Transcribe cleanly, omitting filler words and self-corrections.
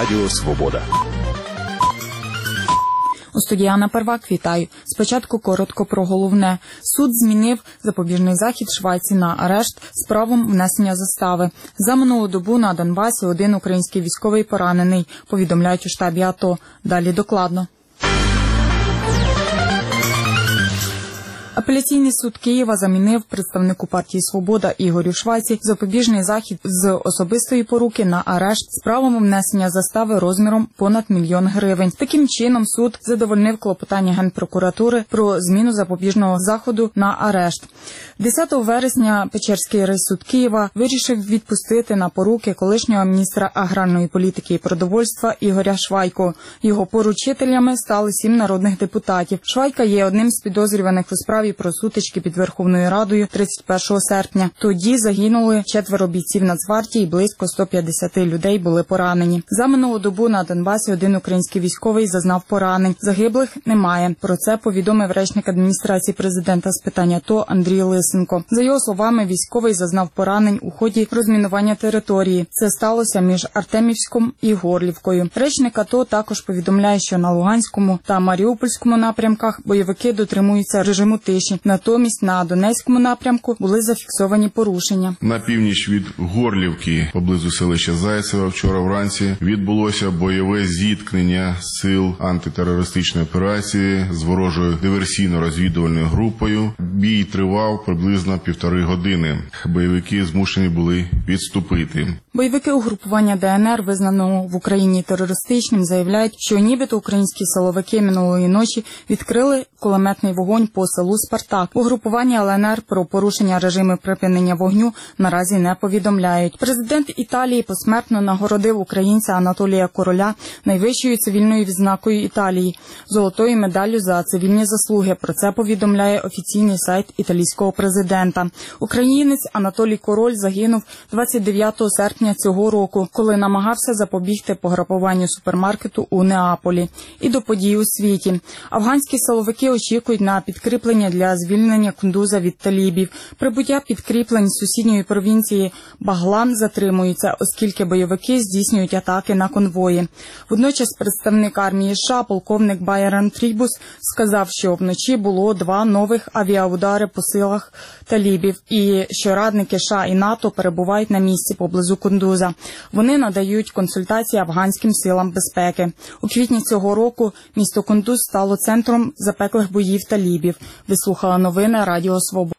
Радіо Свобода. У студії Анна Первак, вітаю. Спочатку коротко про головне. Суд змінив запобіжний захід Швайці на арешт з правом внесення застави. За минулу добу на Донбасі один український військовий поранений, повідомляють у штабі АТО. Далі докладно. Апеляційний суд Києва замінив представнику партії «Свобода» Ігорю Швайці запобіжний захід з особистої поруки на арешт з правом внесення застави розміром понад 1 мільйон гривень. Таким чином суд задовольнив клопотання Генпрокуратури про зміну запобіжного заходу на арешт. 10 вересня Печерський райсуд Києва вирішив відпустити на поруки колишнього міністра аграрної політики і продовольства Ігоря Швайку. Його поручителями стали 7 народних депутатів. Швайка є одним з підозрюваних у справі про сутички під Верховною Радою 31 серпня. Тоді загинули 4 бійців Нацгвардії і близько 150 людей були поранені. За минулу добу на Донбасі один український військовий зазнав поранень. Загиблих немає. Про це повідомив речник адміністрації президента з питань АТО Андрій Лисенко. За його словами, військовий зазнав поранень у ході розмінування території. Це сталося між Артемівськом і Горлівкою. Речник АТО також повідомляє, що на Луганському та Маріупольському напрямках бойовики дотримуються режиму тиші. Натомість на Донецькому напрямку були зафіксовані порушення. На північ від Горлівки, поблизу селища Зайцеве, вчора вранці відбулося бойове зіткнення сил антитерористичної операції з ворожою диверсійно-розвідувальною групою. Бій тривав приблизно 1,5 години. Бойовики змушені були відступити. Бойовики угрупування ДНР, визнаного в Україні терористичним, заявляють, що нібито українські силовики минулої ночі відкрили кулеметний вогонь по селу Спартак. Угрупування ЛНР про порушення режиму припинення вогню наразі не повідомляють. Президент Італії посмертно нагородив українця Анатолія Короля найвищою цивільною відзнакою Італії – золотою медаллю за цивільні заслуги. Про це повідомляє офіційний сайт італійського президента. Українець Анатолій Король загинув 29 серпня цього року, коли намагався запобігти пограбуванню супермаркету у Неаполі. І до подій у світі. Афганські силовики очікують на підкріплення для звільнення Кундуза від талібів. Прибуття підкріплень з сусідньої провінції Баглан затримується, оскільки бойовики здійснюють атаки на конвої. Водночас представник армії США, полковник Байрон Трібус, сказав, що вночі було 2 нових авіаудари по силах талібів і що радники США і НАТО перебувають на місці поблизу Кундуза. Вони надають консультації афганським силам безпеки. У квітні цього року місто Кундуз стало центром запеклих боїв талібів. Ви слухали новини Радіо Свобода.